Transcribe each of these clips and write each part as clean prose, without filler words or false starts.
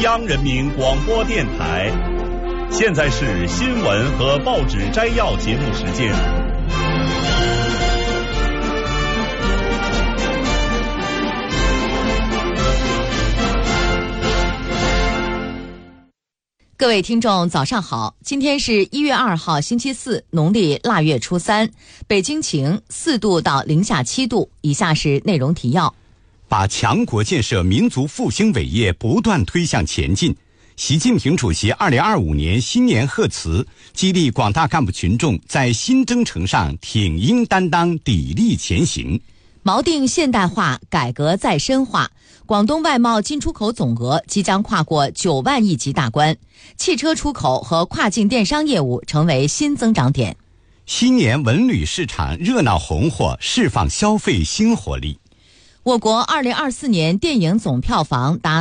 央人民广播电台。现在是新闻和报纸摘要节目时间。 各位听众早上好，今天是1月2号星期四，农历腊月初3，北京晴，4度到零下7度。以下是内容提要。 把强国建设民族复兴伟业不断推向前进。习近平主席2025年新年贺词，激励广大干部群众在新征程上挺膺担当，砥砺前行。 锚定现代化，改革再深化。广东外贸进出口总额即将跨过9万亿级大关，汽车出口和跨境电商业务成为新增长点。 新年文旅市场热闹红火，释放消费新活力。 我国2024年电影总票房达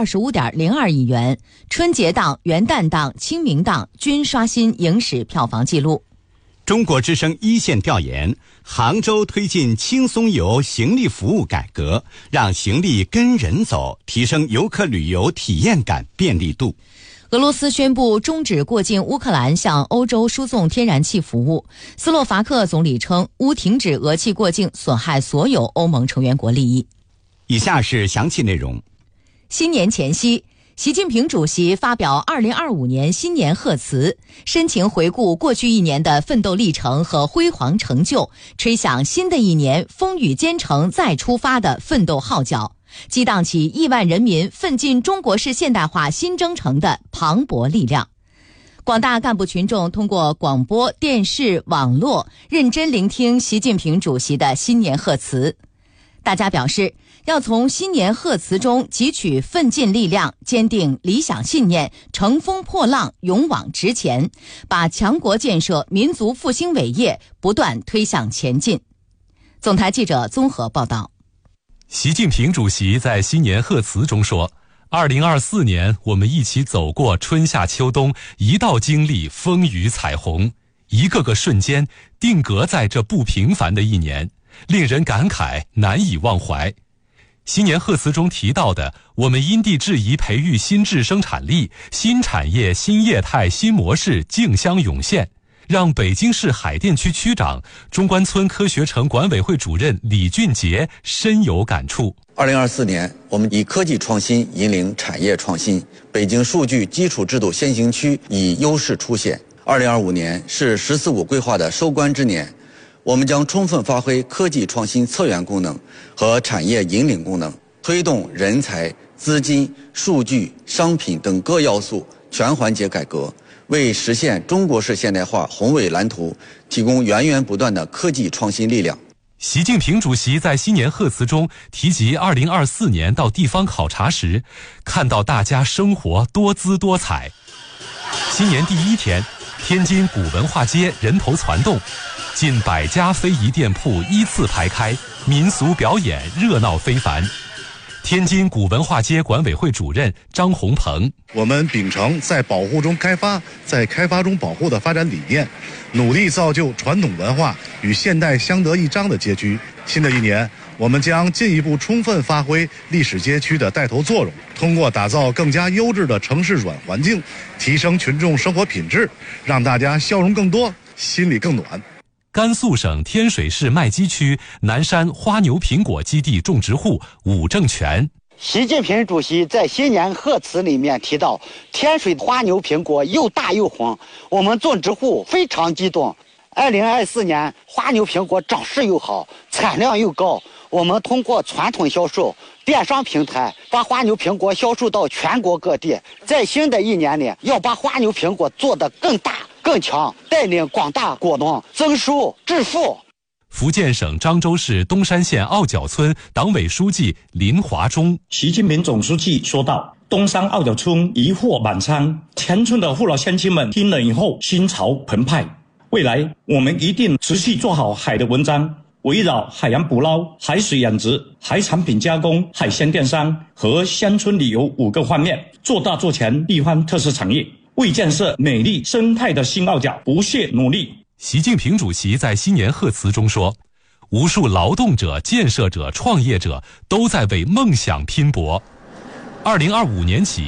425.02亿元，春节档、元旦档、清明档均刷新影史票房纪录。 中国之声一线调研，杭州推进轻松游行李服务改革，让行李跟人走，提升游客旅游体验感便利度。 俄罗斯宣布终止过境乌克兰向欧洲输送天然气服务。斯洛伐克总理称，乌停止俄气过境损害所有欧盟成员国利益。 以下是详细内容。 新年前夕，习近平主席发表2025年新年贺词，深情回顾过去一年的奋斗历程和辉煌成就，吹响新的一年风雨兼程再出发的奋斗号角，激荡起亿万人民奋进中国式现代化新征程的磅礴力量。广大干部群众通过广播、电视、网络认真聆听习近平主席的新年贺词。大家表示，要从新年贺词中汲取奋进力量，坚定理想信念，乘风破浪，勇往直前，把强国建设民族复兴伟业不断推向前进。总台记者综合报道。 习近平主席在新年贺词中说，2024年我们一起走过春夏秋冬，一道经历风雨彩虹，一个个瞬间定格在这不平凡的一年，令人感慨，难以忘怀。新年贺词中提到的，我们因地制宜培育新质生产力，新产业、新业态、新模式竞相涌现，让北京市海淀区区长、中关村科学城管委会主任李俊杰深有感触。 2024年，我们以科技创新引领产业创新，北京数据基础制度先行区以优势出现。2025年是“十四五”规划的收官之年，我们将充分发挥科技创新策源功能和产业引领功能，推动人才、资金、数据、商品等各要素全环节改革，为实现中国式现代化宏伟蓝图提供源源不断的科技创新力量。 习近平主席在新年贺词中提及2024年到地方考察时，看到大家生活多姿多彩。新年第一天，天津古文化街人头攒动，近100家非遗店铺依次排开，民俗表演热闹非凡。天津古文化街管委会主任张洪鹏， 我们秉承在保护中开发，在开发中保护的发展理念，努力造就传统文化与现代相得益彰的街区。新的一年，我们将进一步充分发挥历史街区的带头作用，通过打造更加优质的城市软环境，提升群众生活品质，让大家笑容更多，心里更暖。 甘肃省天水市麦积区南山花牛苹果基地种植户武正全， 习近平主席在新年贺词里面提到，天水花牛苹果又大又红，我们种植户非常激动。2024年花牛苹果长势又好，产量又高，我们通过传统销售、电商平台把花牛苹果销售到全国各地。在新的一年里，要把花牛苹果做得更大更强，带领广大果农增收致富。 福建省漳州市东山县奥角村党委书记林华忠， 习近平总书记说道，东山奥角村渔获满仓，全村的父老乡亲们听了以后心潮澎湃。未来我们一定持续做好海的文章，围绕海洋捕捞、海水养殖、海产品加工、海鲜电商和乡村旅游5个方面，做大做强地方特色产业，为建设美丽生态的新奥角不懈努力。 习近平主席在新年贺词中说，无数劳动者、建设者、创业者都在为梦想拼搏。2025年起，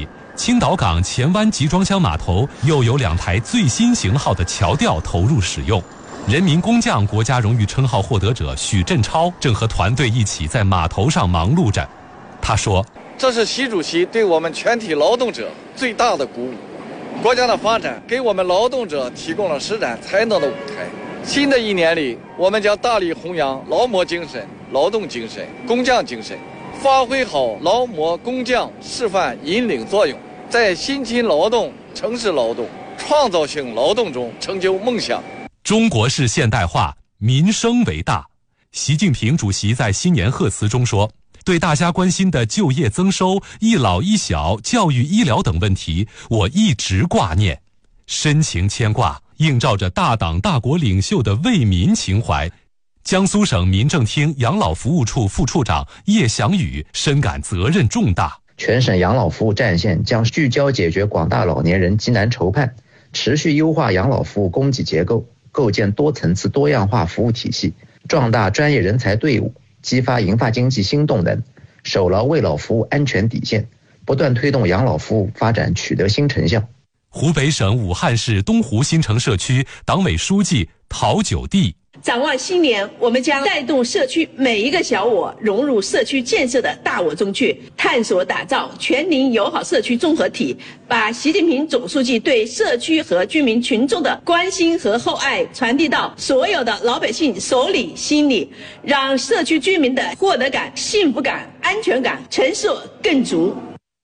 青岛港前湾集装箱码头又有2台最新型号的桥吊投入使用。人民工匠国家荣誉称号获得者许振超正和团队一起在码头上忙碌着。他说：“ 这是习主席对我们全体劳动者最大的鼓舞。国家的发展给我们劳动者提供了施展才能的舞台。新的一年里，我们将大力弘扬劳模精神、劳动精神、工匠精神，发挥好劳模工匠示范引领作用，在辛勤劳动、城市劳动、创造性劳动中成就梦想。” 中国式现代化，民生为大。习近平主席在新年贺词中说，对大家关心的就业增收、一老一小、教育医疗等问题，我一直挂念，深情牵挂，映照着大党大国领袖的为民情怀。江苏省民政厅养老服务处副处长叶祥宇深感责任重大。 全省养老服务战线将聚焦解决广大老年人急难愁盼，持续优化养老服务供给结构，构建多层次多样化服务体系，壮大专业人才队伍，激发银发经济新动能，守牢为老服务安全底线，不断推动养老服务发展取得新成效。 湖北省武汉市东湖新城社区党委书记陶九娣： 展望新年，我们将带动社区每一个小我融入社区建设的大我中去，探索打造全龄友好社区综合体，把习近平总书记对社区和居民群众的关心和厚爱传递到所有的老百姓手里心里，让社区居民的获得感、幸福感、安全感、成色更足。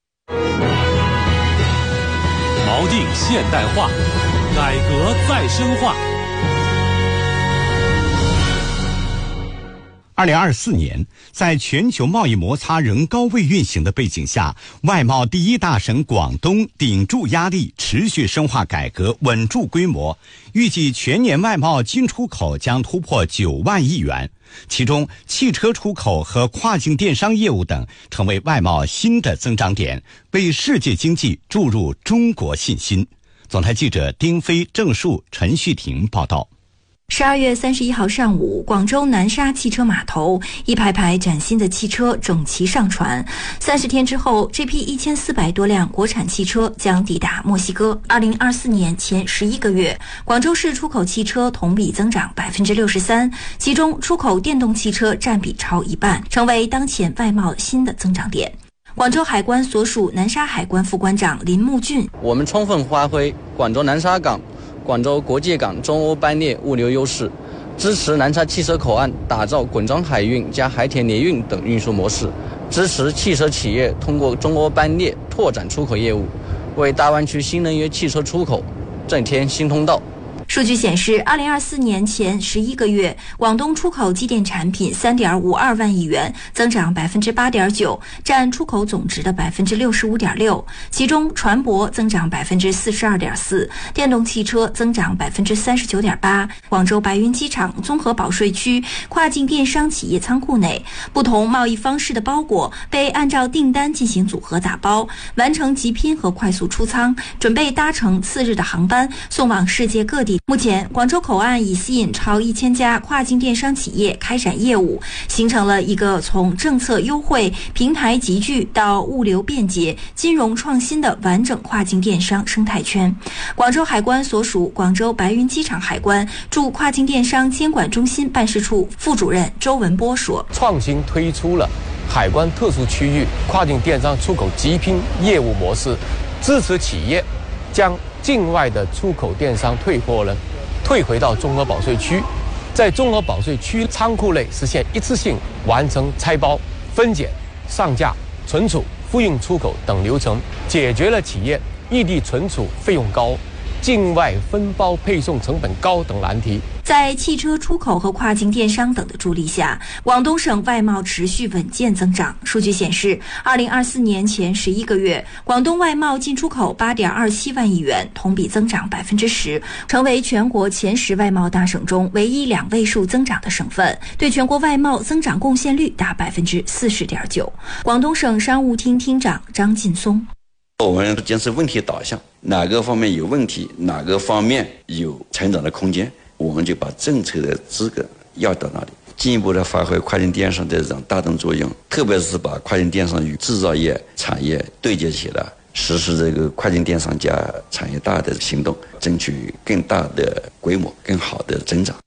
锚定现代化，改革再深化。 2024年，在全球贸易摩擦仍高位运行的背景下，外贸第一大省广东顶住压力，持续深化改革，稳住规模。预计全年外贸进出口将突破9万亿元，其中汽车出口和跨境电商业务等成为外贸新的增长点，为世界经济注入中国信心。总台记者丁飞、郑树、陈旭婷报道。 12月31号上午，广州南沙汽车码头一排排崭新的汽车整齐上船。30天之后，这批1400多辆国产汽车将抵达墨西哥。2024年前11个月，广州市出口汽车同比增长63%，其中出口电动汽车占比超一半，成为当前外贸新的增长点。广州海关所属南沙海关副关长林木俊： 我们充分发挥广州南沙港、广州国际港中欧班列物流优势，支持南沙汽车口岸打造滚装海运加海铁联运等运输模式，支持汽车企业通过中欧班列拓展出口业务，为大湾区新能源汽车出口增添新通道。 数据显示，2024年前11个月，广东出口机电产品3.52万亿元，增长8.9%，占出口总值的65.6%。其中，船舶增长42.4%，电动汽车增长39.8%。广州白云机场综合保税区跨境电商企业仓库内，不同贸易方式的包裹被按照订单进行组合打包，完成集拼和快速出仓，准备搭乘次日的航班送往世界各地。目前，广州口岸已吸引超1000家跨境电商企业开展业务，形成了一个从政策优惠、平台集聚到物流便捷、金融创新的完整跨境电商生态圈。广州海关所属广州白云机场海关驻跨境电商监管中心办事处副主任周文波说：“ 创新推出了海关特殊区域跨境电商出口集拼业务模式，支持企业将境外的出口电商退货退回到综合保税区，在综合保税区仓库内实现一次性完成拆包、分拣、上架、存储、复运出口等流程，解决了企业异地存储费用高、境外分包配送成本高等难题。” 在汽车出口和跨境电商等的助力下，广东省外贸持续稳健增长。数据显示，2024年前11个月，广东外贸进出口8.27万亿元，同比增长10%，成为全国前10外贸大省中唯一2位数增长的省份，对全国外贸增长贡献率达40.9%。广东省商务厅厅长张劲松： 我们坚持问题导向，哪个方面有问题，哪个方面有成长的空间，我们就把政策的资格要到那里，进一步的发挥跨境电商的这种带动作用，特别是把跨境电商与制造业产业对接起来， 实施这个跨境电商加产业大的行动，争取更大的规模、更好的增长。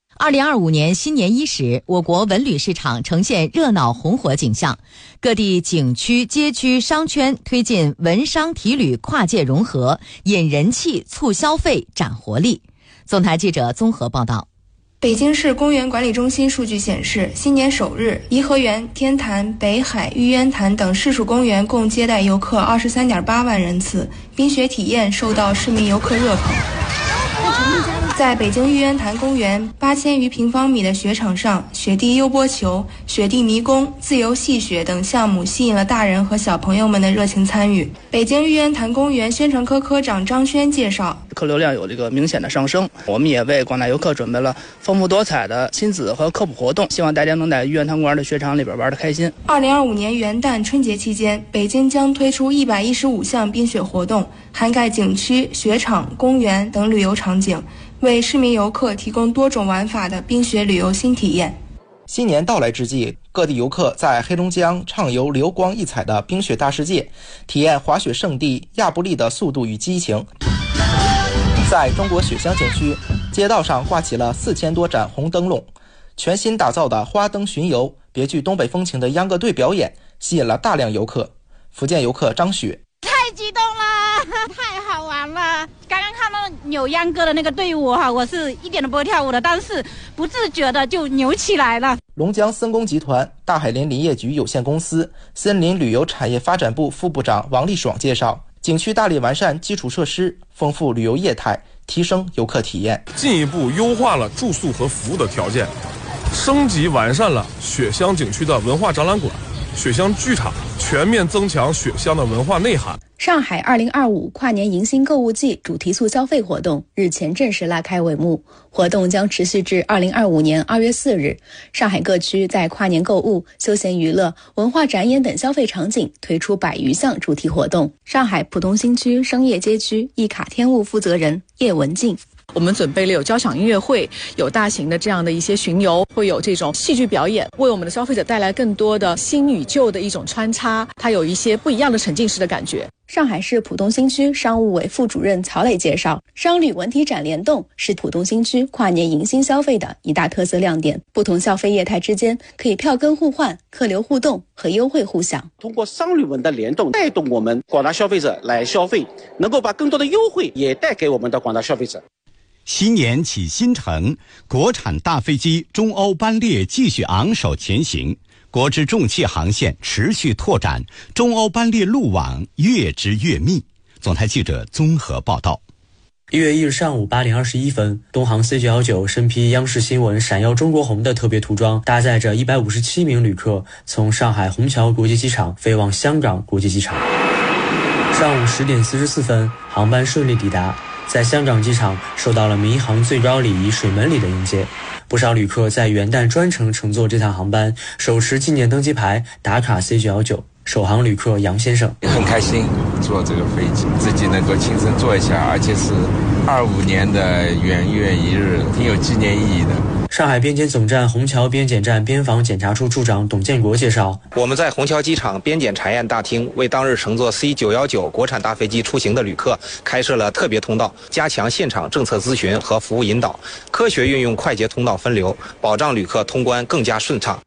2025年新年伊始，我国文旅市场呈现热闹红火景象，各地景区、街区、商圈推进文商体旅跨界融合，引人气、促消费、展活力。总台记者综合报道。 北京市公园管理中心数据显示，新年首日，颐和园、天坛、北海、玉渊潭等市属公园共接待游客23.8万人次，冰雪体验受到市民游客热捧。在北京玉渊潭公园8000余平方米的雪场上，雪地悠波球、雪地迷宫、自由戏雪等项目吸引了大人和小朋友们的热情参与。北京玉渊潭公园宣传科科长张轩介绍， 客流量有这个明显的上升，我们也为广大游客准备了丰富多彩的亲子和科普活动，希望大家能在玉渊潭公园的雪场里边玩得开心。 2025年元旦春节期间，北京将推出115项冰雪活动，涵盖景区、雪场、公园等旅游场景，为市民游客提供多种玩法的冰雪旅游新体验。 新年到来之际，各地游客在黑龙江畅游流光溢彩的冰雪大世界，体验滑雪圣地亚布力的速度与激情。在中国雪乡景区，街道上挂起了4000多盏红灯笼，全新打造的花灯巡游、别具东北风情的秧歌队表演，吸引了大量游客。福建游客张雪： 太激动了，太好玩了！刚刚看到扭秧歌的那个队伍哈，我是一点都不会跳舞的，但是不自觉的就扭起来了。 龙江森工集团大海林林业局有限公司森林旅游产业发展部副部长王立爽介绍，景区大力完善基础设施，丰富旅游业态，提升游客体验， 进一步优化了住宿和服务的条件，升级完善了雪乡景区的文化展览馆、雪乡剧场，全面增强雪乡的文化内涵。 上海2025跨年迎新购物季主题促消费活动日前正式拉开帷幕，活动将持续至2025年2月4日。上海各区在跨年购物、休闲娱乐、文化展演等消费场景推出100余项主题活动。上海浦东新区商业街区易卡天物负责人叶文静： 我们准备了有交响音乐会，有大型的这样的一些巡游，会有这种戏剧表演，为我们的消费者带来更多的新与旧的一种穿插，它有一些不一样的沉浸式的感觉。 上海市浦东新区商务委副主任曹磊介绍，商旅文体展联动是浦东新区跨年迎新消费的一大特色亮点，不同消费业态之间可以票根互换、客流互动和优惠互享。 通过商旅文的联动，带动我们广大消费者来消费，能够把更多的优惠也带给我们的广大消费者。 新年启新程，国产大飞机中欧班列继续昂首前行，国之重汽航线持续拓展，中欧班列路网越织越密。总台记者综合报道。 1月1日上午8点21分，东航 C919 身披央视新闻闪耀中国红的特别涂装，搭载着157名旅客，从上海虹桥国际机场飞往香港国际机场。上午10点44分，航班顺利抵达，在香港机场受到了民航最高礼仪水门礼的迎接。不少旅客在元旦专程乘坐这趟航班，手持纪念登机牌打卡 C919。首航旅客杨先生很开心坐这个飞机，自己能够亲身坐一下，而且是25年的元月1日，挺有纪念意义的。 上海边检总站虹桥边检站边防检查处处长董建国介绍， 我们在虹桥机场边检查验大厅为当日乘坐 C919 国产大飞机出行的旅客开设了特别通道，加强现场政策咨询和服务引导，科学运用快捷通道分流，保障旅客通关更加顺畅。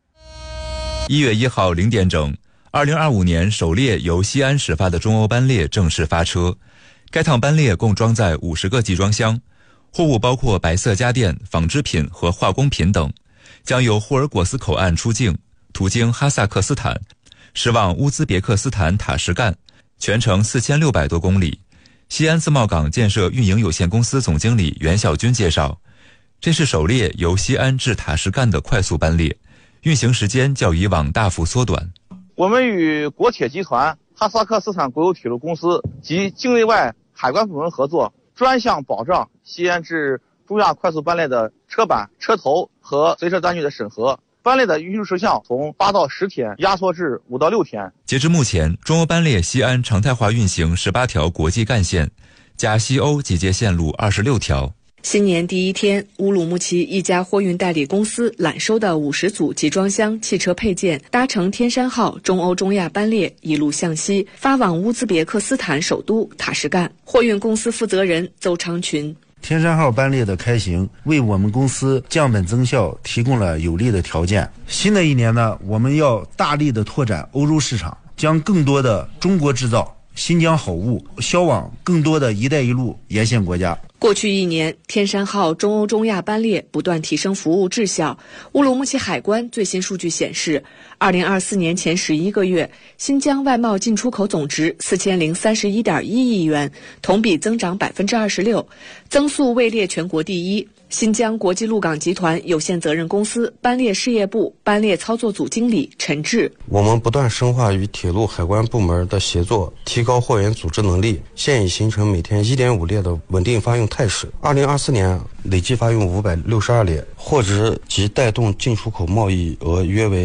1月1号0点整，2025年首列由西安始发的中欧班列正式发车。该趟班列共装载50个集装箱，货物包括白色家电、纺织品和化工品等，将由霍尔果斯口岸出境，途经哈萨克斯坦，驶往乌兹别克斯坦塔什干，全程4600多公里。西安自贸港建设运营有限公司总经理袁小军介绍，这是首列由西安至塔什干的快速班列，运行时间较以往大幅缩短。 我们与国铁集团、哈萨克斯坦国有铁路公司及境内外海关部门合作，专项保障西安至中亚快速班列的车板、车头和随车单据的审核。班列的运输时效从8到10天压缩至5到6天。 截至目前，中欧班列西安常态化运行18条国际干线，加西欧集结线路26条。 新年第一天，乌鲁木齐一家货运代理公司揽收的50组集装箱汽车配件，搭乘天山号中欧中亚班列一路向西，发往乌兹别克斯坦首都塔什干。货运公司负责人邹昌群： 天山号班列的开行为我们公司降本增效提供了有利的条件。新的一年呢，我们要大力的拓展欧洲市场，将更多的中国制造、新疆好物销往更多的一带一路沿线国家。 过去一年，天山号中欧中亚班列不断提升服务质效。乌鲁木齐海关最新数据显示，2024年前11个月，新疆外贸进出口总值4031.1亿元，同比增长26%，增速位列全国第一。新疆国际陆港集团有限责任公司班列事业部班列操作组经理陈志： 我们不断深化与铁路海关部门的协作，提高货源组织能力，现已形成每天1.5列的稳定发运态势。2024年累计发运562列，货值及带动进出口贸易额约为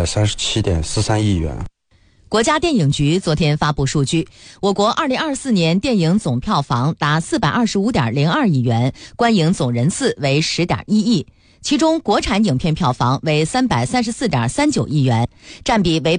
137.43亿元。 国家电影局昨天发布数据，我国2024年电影总票房达425.02亿元，观影总人次为10.1亿，其中国产影片票房为334.39亿元，占比为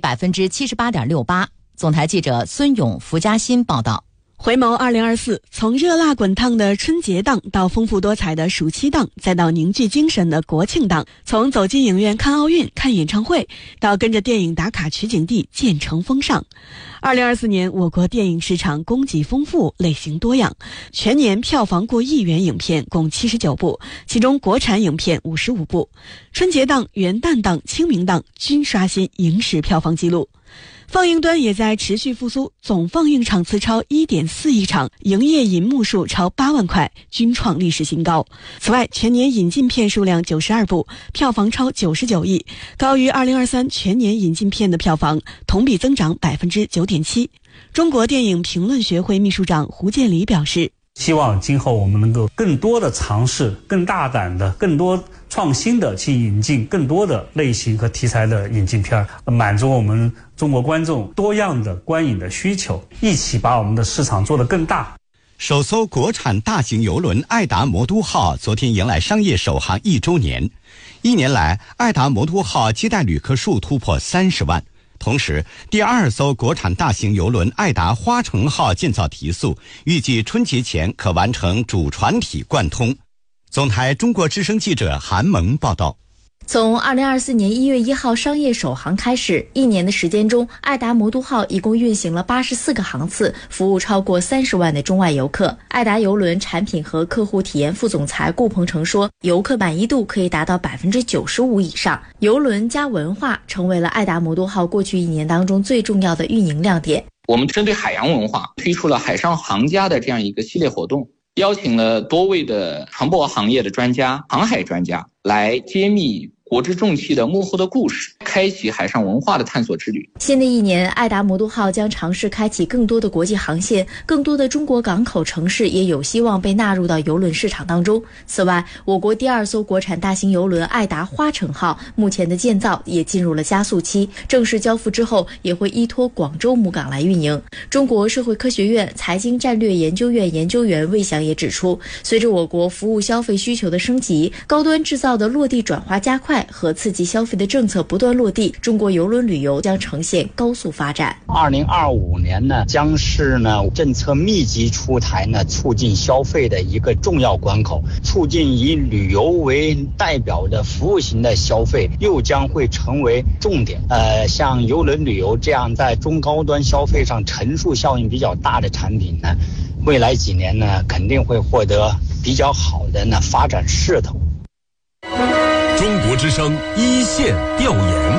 78.68%。总台记者孙勇、福嘉欣报道。 回眸2024，从热辣滚烫的春节档到丰富多彩的暑期档，再到凝聚精神的国庆档，从走进影院看奥运、看演唱会，到跟着电影打卡取景地建成风尚。2024年，我国电影市场供给丰富，类型多样，全年票房过亿元影片共79部，其中国产影片55部。春节档、元旦档、清明档均刷新影史票房纪录。放映端也在持续复苏，总放映场次超1.4亿场，营业银幕数超8万块，均创历史新高。此外，全年引进片数量92部，票房超99亿，高于2023全年引进片的票房，同比增长9.7%。中国电影评论学会秘书长胡建礼表示， 希望今后我们能够更多的尝试，更大胆的，更多创新的去引进更多的类型和题材的引进片，满足我们中国观众多样的观影的需求，一起把我们的市场做得更大。 首艘国产大型邮轮爱达魔都号昨天迎来商业首航1周年。1年来，爱达魔都号接待旅客数突破30万。同时，第2艘国产大型邮轮爱达花城号建造提速，预计春节前可完成主船体贯通。总台中国之声记者韩萌报道。 从2024年1月1号商业首航开始，1年的时间中，爱达魔都号一共运行了84个航次，服务超过30万的中外游客。爱达邮轮产品和客户体验副总裁顾鹏程说，游客满意度可以达到95%以上。邮轮加文化成为了爱达魔都号过去1年当中最重要的运营亮点。 我们针对海洋文化推出了海上行家的这样一个系列活动，邀请了多位的船舶行业的专家、航海专家来揭秘国之重器的幕后的故事，开启海上文化的探索之旅。 新的一年，爱达魔都号将尝试开启更多的国际航线，更多的中国港口城市也有希望被纳入到邮轮市场当中。此外，我国第2艘国产大型邮轮爱达花城号目前的建造也进入了加速期，正式交付之后也会依托广州母港来运营。中国社会科学院财经战略研究院研究员魏翔也指出，随着我国服务消费需求的升级，高端制造的落地转化加快和刺激消费的政策不断落地，中国邮轮旅游将呈现高速发展。 2025年呢，将是政策密集出台促进消费的一个重要关口，促进以旅游为代表的服务型的消费又将会成为重点。像邮轮旅游这样在中高端消费上乘数效应比较大的产品呢，未来几年呢肯定会获得比较好的发展势头。 中国之声一线调研。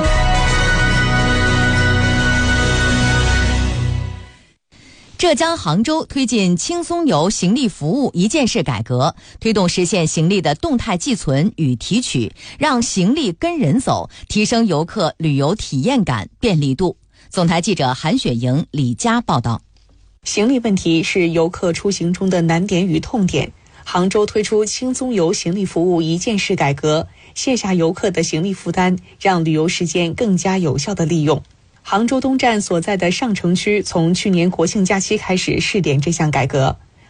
浙江杭州推进轻松游行李服务一件式改革，推动实现行李的动态寄存与提取，让行李跟人走，提升游客旅游体验感、便利度。总台记者韩雪莹、李佳报道。 行李问题是游客出行中的难点与痛点。杭州推出轻松游行李服务一件式改革，卸下游客的行李负担，让旅游时间更加有效的利用。杭州东站所在的上城区从去年国庆假期开始试点这项改革。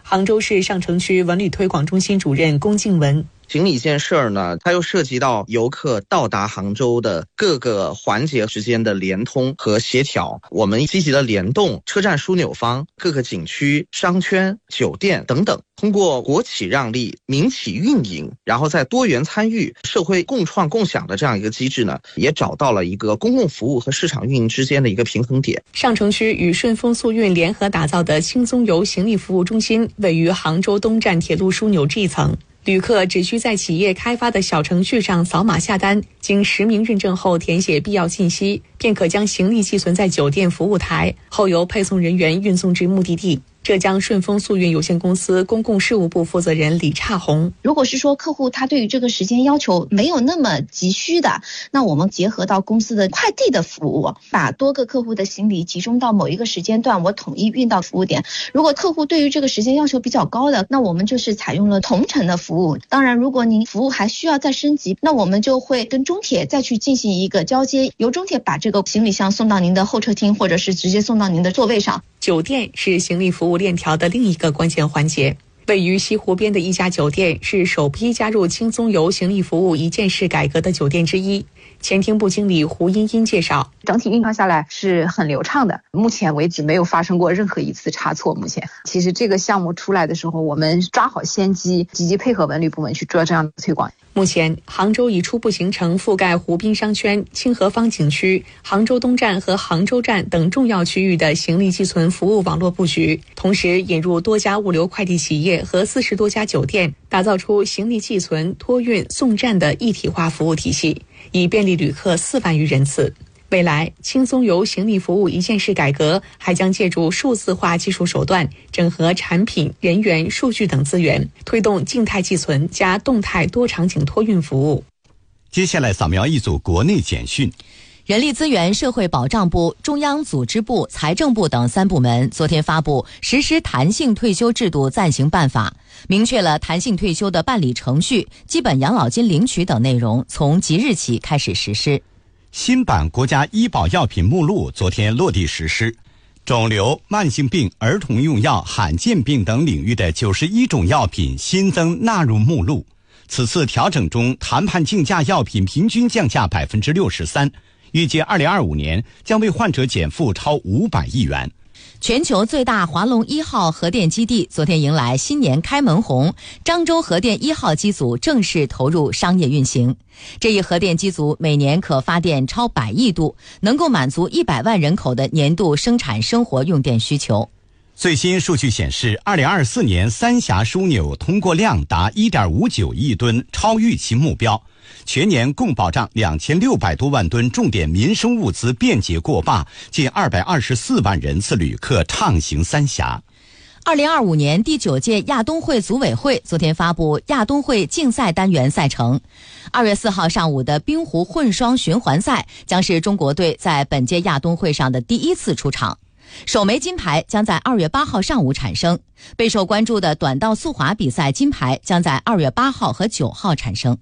杭州市上城区文旅推广中心主任龚静文。 行李这件事儿呢，它又涉及到游客到达杭州的各个环节之间的联通和协调。我们积极的联动车站枢纽方、各个景区、商圈、酒店等等，通过国企让利、民企运营，然后在多元参与、社会共创共享的这样一个机制呢，也找到了一个公共服务和市场运营之间的一个平衡点。 上城区与顺丰速运联合打造的轻松游行李服务中心位于杭州东站铁路枢纽 G 层。旅客只需在企业开发的小程序上扫码下单，经实名认证后填写必要信息，便可将行李寄存在酒店服务台，后由配送人员运送至目的地。浙江顺丰速运有限公司公共事务部负责人李差红： 如果是说客户他对于这个时间要求没有那么急需的，那我们结合到公司的快递的服务，把多个客户的行李集中到某一个时间段，我统一运到服务点。如果客户对于这个时间要求比较高的，那我们就是采用了同城的服务。当然，如果您服务还需要再升级，那我们就会跟中铁再去进行一个交接，由中铁把这个行李箱送到您的候车厅，或者是直接送到您的座位上。 酒店是行李服务链条的另一个关键环节。位于西湖边的一家酒店是首批加入轻松游行李服务一站式改革的酒店之一。前厅部经理胡茵茵介绍， 整体运营下来是很流畅的，目前为止没有发生过任何一次差错。目前其实这个项目出来的时候，我们抓好先机，积极配合文旅部门去做这样的推广。 目前杭州已初步形成覆盖湖滨商圈、清河坊景区、杭州东站和杭州站等重要区域的行李寄存服务网络布局，同时引入多家物流快递企业和40多家酒店，打造出行李寄存、托运、送站的一体化服务体系，以便利旅客4万余人次。未来，轻松游行李服务一站式改革还将借助数字化技术手段，整合产品、人员、数据等资源，推动静态寄存加动态多场景托运服务。 接下来扫描一组国内简讯。 人力资源社会保障部、中央组织部、财政部等3部门昨天发布实施弹性退休制度暂行办法，明确了弹性退休的办理程序、基本养老金领取等内容，从即日起开始实施。 新版国家医保药品目录昨天落地实施，肿瘤、慢性病、儿童用药、罕见病等领域的91种药品新增纳入目录。此次调整中，谈判竞价药品平均降价63%，预计2025年将为患者减负超500亿元。 全球最大华龙1号核电基地昨天迎来新年开门红，漳州核电1号机组正式投入商业运行。这一核电机组每年可发电超100亿度，能够满足100万人口的年度生产生活用电需求。 最新数据显示，2024年三峡枢纽通过量达 1.59 亿吨，超预期目标。全年共保障2600多万吨重点民生物资便捷过坝，近224万人次旅客畅行三峡。 2025年第9届亚冬会组委会昨天发布亚冬会竞赛单元赛程。2月4号上午的冰壶混双循环赛将是中国队在本届亚冬会上的第1次出场。首枚金牌将在2月8号上午产生，备受关注的短道速滑比赛金牌将在2月8号和9号产生。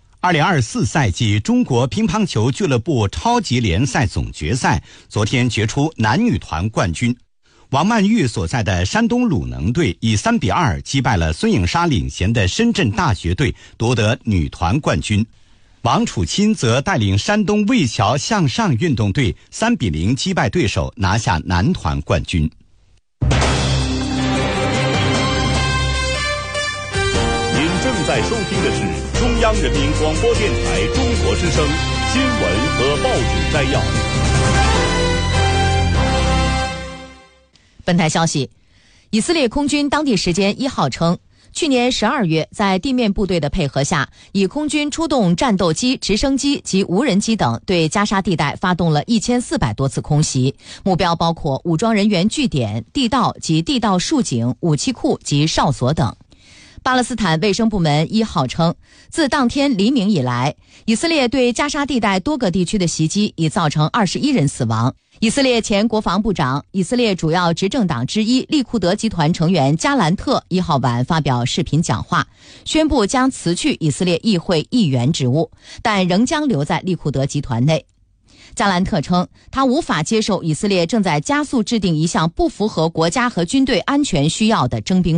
2024赛季中国乒乓球俱乐部超级联赛总决赛昨天决出男女团冠军，王曼玉所在的山东鲁能队以3-2击败了孙颖莎领衔的深圳大学队，夺得女团冠军。王楚钦则带领山东魏桥向上运动队3-0击败对手，拿下男团冠军。 您正在收听的是中央人民广播电台中国之声新闻和报纸摘要。 本台消息，以色列空军当地时间1号称，去年12月，在地面部队的配合下，以空军出动战斗机、直升机及无人机等，对加沙地带发动了1400多次空袭，目标包括武装人员据点、地道及地道竖井、武器库及哨所等。巴勒斯坦卫生部门1号称，自当天黎明以来，以色列对加沙地带多个地区的袭击已造成21人死亡。以色列前国防部长、以色列主要执政党之一利库德集团成员加兰特1号晚发表视频讲话，宣布将辞去以色列议会议员职务，但仍将留在利库德集团内。加兰特称，他无法接受以色列正在加速制定一项不符合国家和军队安全需要的征兵法。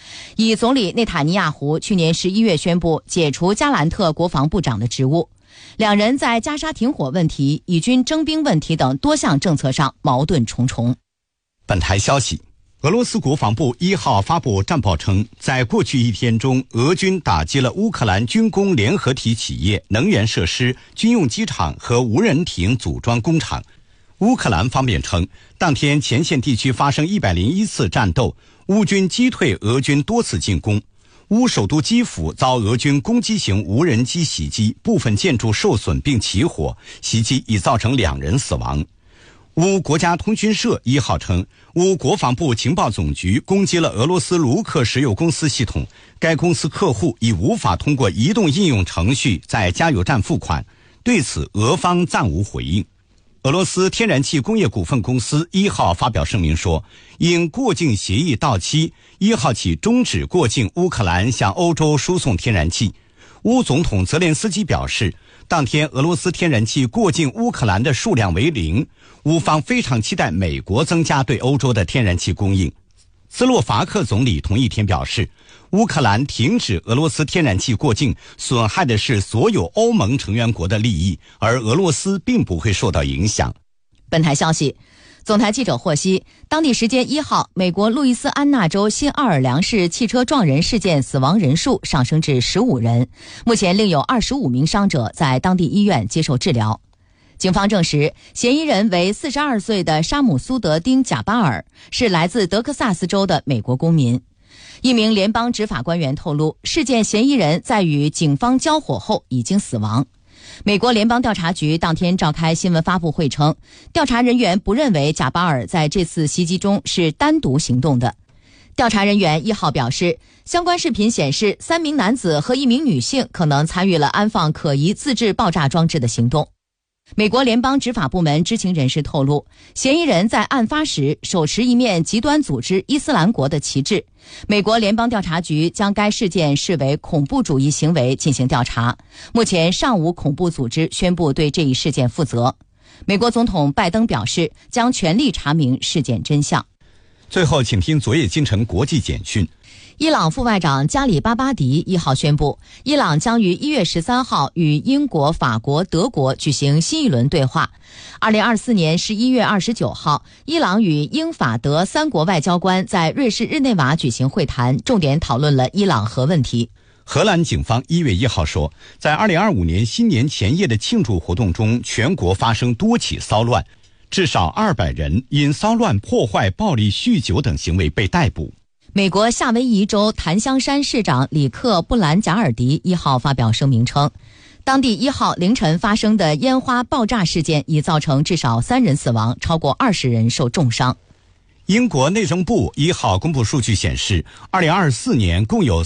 以总理内塔尼亚胡去年11月宣布解除加兰特国防部长的职务。两人在加沙停火问题、以军征兵问题等多项政策上矛盾重重。 本台消息，俄罗斯国防部1号发布战报称，在过去1天中，俄军打击了乌克兰军工联合体企业、能源设施、军用机场和无人艇组装工厂。乌克兰方面称，当天前线地区发生101次战斗，乌军击退俄军多次进攻。乌首都基辅遭俄军攻击型无人机袭击，部分建筑受损并起火，袭击已造成2人死亡。乌国家通讯社1号称，乌国防部情报总局攻击了俄罗斯卢克石油公司系统，该公司客户已无法通过移动应用程序在加油站付款。对此，俄方暂无回应。俄罗斯天然气工业股份公司1号发表声明说，因过境协议到期，1号起终止过境乌克兰向欧洲输送天然气。乌总统泽连斯基表示，当天俄罗斯天然气过境乌克兰的数量为0，乌方非常期待美国增加对欧洲的天然气供应。斯洛伐克总理同一天表示，乌克兰停止俄罗斯天然气过境，损害的是所有欧盟成员国的利益，而俄罗斯并不会受到影响。 本台消息，总台记者获悉，当地时间1号，美国路易斯安那州新奥尔良市汽车撞人事件死亡人数上升至15人，目前另有25名伤者在当地医院接受治疗。警方证实，嫌疑人为42岁的沙姆苏德丁·贾巴尔，是来自德克萨斯州的美国公民。一名联邦执法官员透露，事件嫌疑人在与警方交火后已经死亡。美国联邦调查局当天召开新闻发布会称，调查人员不认为贾巴尔在这次袭击中是单独行动的。调查人员1号表示，相关视频显示3名男子和1名女性可能参与了安放可疑自制爆炸装置的行动。美国联邦执法部门知情人士透露，嫌疑人在案发时手持一面极端组织伊斯兰国的旗帜。美国联邦调查局将该事件视为恐怖主义行为进行调查，目前尚无恐怖组织宣布对这一事件负责。美国总统拜登表示，将全力查明事件真相。 最后，请听昨夜今晨国际简讯。 伊朗副外长加里巴巴迪1号宣布，伊朗将于1月13号与英国、法国、德国举行新一轮对话。2024年11月29号，伊朗与英、法、德3国外交官在瑞士日内瓦举行会谈，重点讨论了伊朗核问题。 荷兰警方1月1号说，在2025年新年前夜的庆祝活动中，全国发生多起骚乱，至少200人因骚乱、破坏、暴力、酗酒等行为被逮捕。 美国夏威夷州檀香山市长里克·布兰贾尔迪1号发表声明称，当地1号凌晨发生的烟花爆炸事件已造成至少3人死亡，超过20人受重伤。 英国内政部1号公布数据显示，2024年共有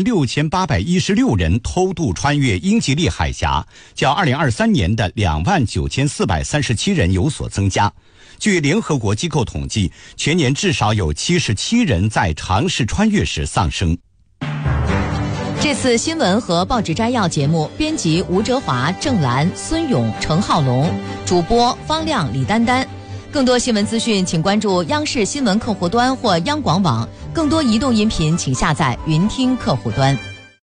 36816人偷渡穿越英吉利海峡，较2023年的29437人有所增加。据联合国机构统计，全年至少有77人在尝试穿越时丧生。 这次新闻和报纸摘要节目，编辑吴哲华、郑兰、孙勇、程浩龙，主播方亮、李丹丹。更多新闻资讯，请关注央视新闻客户端或央广网。更多移动音频，请下载云听客户端。